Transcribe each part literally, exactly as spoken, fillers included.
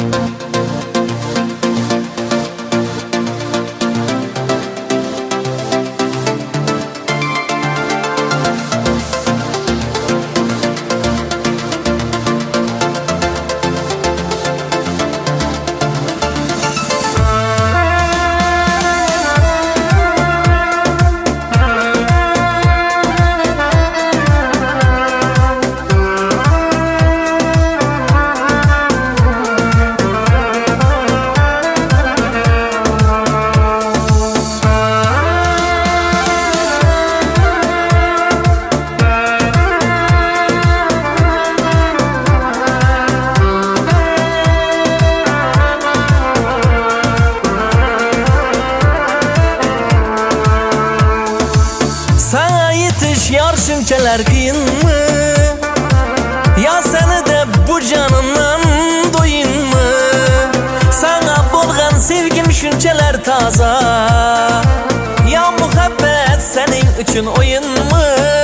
Yar şünçeler kıyın mı? Ya seni de bu canımdan doyun mu? Sana bolgan sevgim şünçeler taza. Ya muhabbet senin için oyun mu?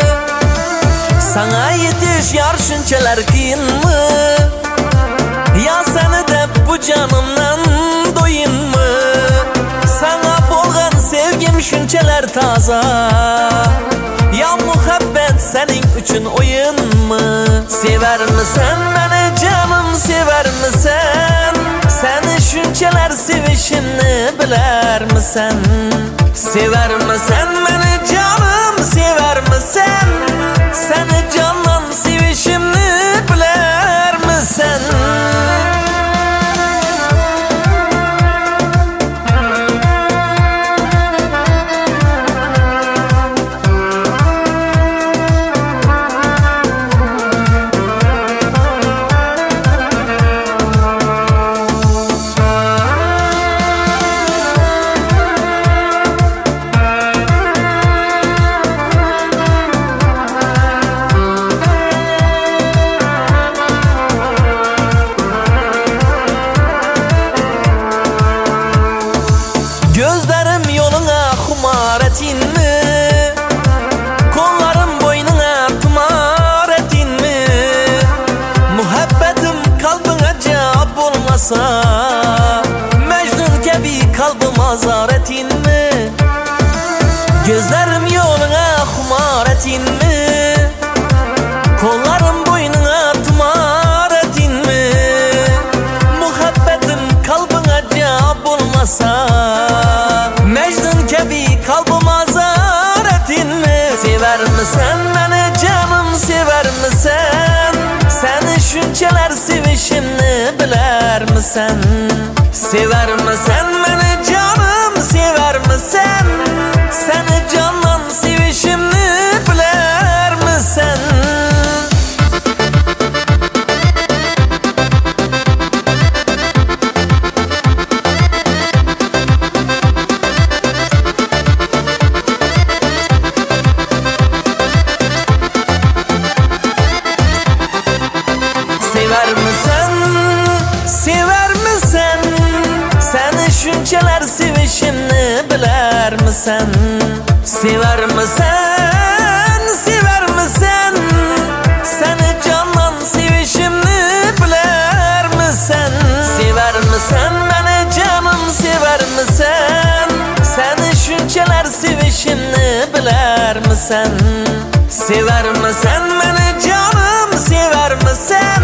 Sana yetiş yar şünçeler kıyın mı? Ya seni de bu canımdan doyun mu? Sana bolgan sevgim şünçeler taza. Ya muhabbet senin için oyun mu? Sever misin beni canım, sever misin? Seni şünçeler sevişini biler misin? Sever misin beni canım, sever misin? Seni candan sevişimni biler misin? Gözlerim yoluna kumar etin mi? Kollarım boynuna tımar etin mi? Muhabbetim kalbine cevap olmasa, Mecnun gibi kalbim azar etin mi? Gözlerim yoluna kumar etin mi? Kollarım boynuna tımar etin mi? Muhabbetim kalbine cevap olmasa, Mecnun gibi kalbim azar etin mi? Sever misin beni canım, sever misin? Seni şünçeler sevişimni biler misin? Sever misin beni canım, sever misin? Seni candan sevişimni biler misin? Sever misin, sever misin? Seni şünçeler sevişimni biler misin? Sever misin, sever misin? Seni candan sevişimni biler misin? Sever misin beni canım, sever misin? Seni şünçeler sevişimni biler misin? Sever misin beni canım, sever misin?